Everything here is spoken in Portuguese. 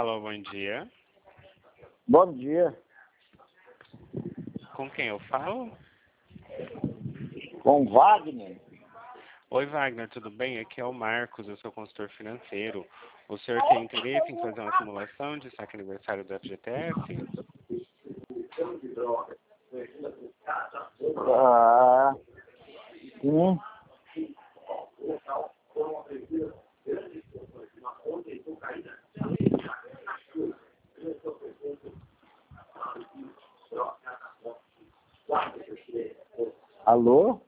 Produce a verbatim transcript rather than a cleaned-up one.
Alô, bom dia. Bom dia. Com quem eu falo? Com Wagner. Oi, Wagner, tudo bem? Aqui é o Marcos, eu sou consultor financeiro. O senhor tem interesse em fazer uma simulação de saque aniversário do F G T S? Ah, sim. Alô?